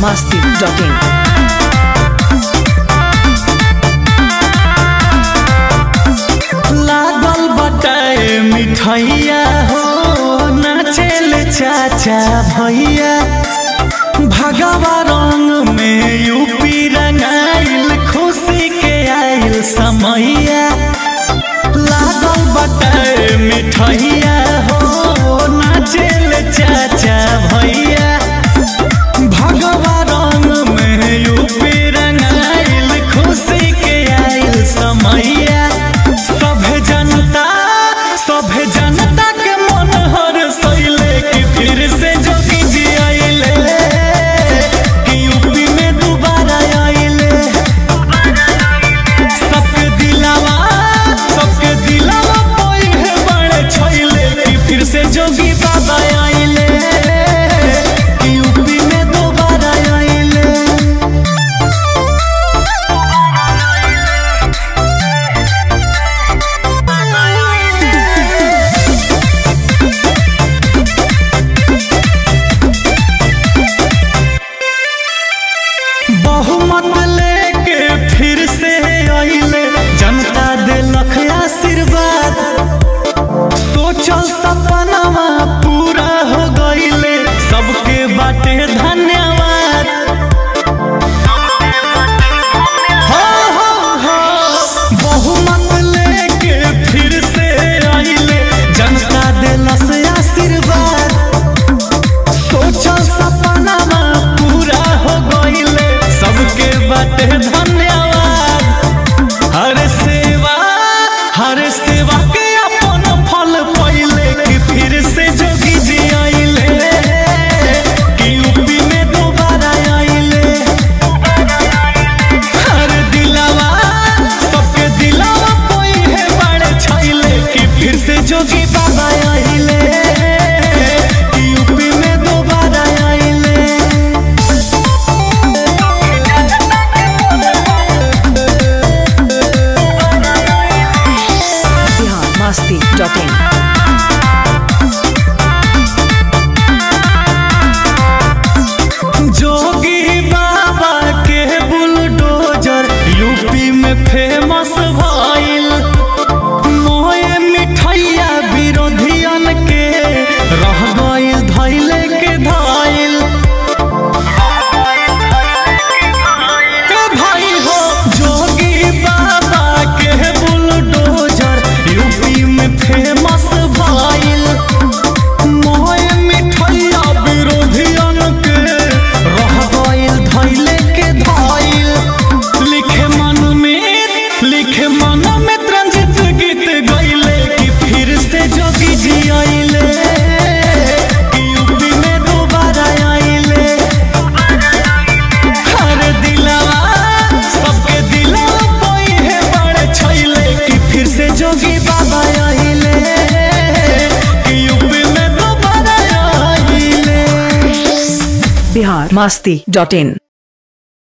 biharmasti.in लागल बटाए मिठैया हो नाचेल चाचा भैया भगवा रंग में यूपी रंगाइल खुशी के आइल समैया लागल बटाए मिठैया हो नाचेल चाचा भैया भगवा रंग में यूपी रंगाइल खुशी के आइल समैया सभे जनता के मन हर सैले कि फिर से जोगी जी आइले कि यूपी में दोबारा आइले सबके दिलावा कोई है बड़े छैले कि फिर से जोगी बाबा आइले कि यूपी में दोबारा आइले। बहुमत लेके फिर से आइले जनता दिलख आशीर्वाद सोचल सपनावा पूरा हो गइले सबके बाटे धन्यवाद। बहुमत लेके फिर से आइले जनता दिलख आशीर्वाद सोचल सपनावा पूरा हो गइले सबके बाटे धन्यवाद। हर सेवा के अपन फल पइले कि फिर से जोगी जी आइले कि यूपी में दोबारा आइले। हर दिलावा सबके दिलावा कोई है बड़े छैले कि फिर से जोगी बाबा आइले कि यूपी में दोबारा आइले। biharmasti.in जोगी बाबा के बुलडोजर यूपी में फेमस भइल मोए मिठैया विरोधियन के रह गइल धैले के धइल भाई हो जोगी बाबा के बुलडोजर यूपी में फेमस भइल मोए मिठैया विरोधियन के रह गइल धैले के धइल। लिखे मन में रंजित गीत गइले कि फिर से जोगी जी आइले कि यूपी में दोबारा आइले। हर दिलावा सबके दिलावा कोई है बड़े छैले कि फिर से जोगी बाबा आइले कि यूपी में दोबारा आइले। biharmasti.in